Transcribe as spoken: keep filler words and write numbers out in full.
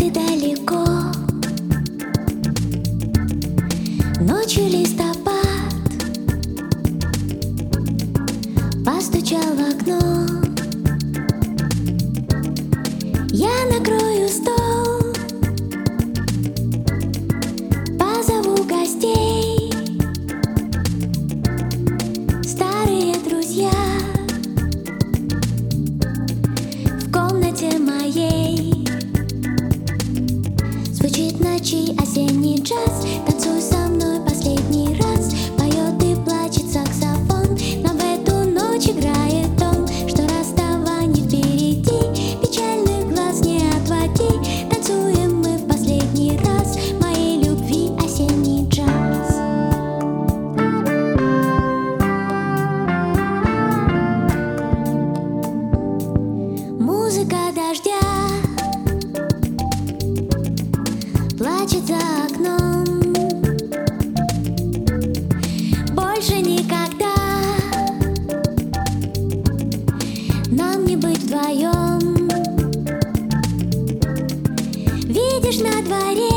ты далеко. Ночью листопад постучал в окно. Я накрою стол, позову гостей, старые друзья в комнате моей. Звучит в ночи осенний джаз, танцуй со мной последний раз. Поет и плачет саксофон, но в эту ночь играет он, что расставание впереди, печальных глаз не отводи. Танцуем мы в последний раз моей любви осенний джаз. Музыка дождя плачет за окном. Больше никогда нам не быть вдвоем. Видишь, на дворе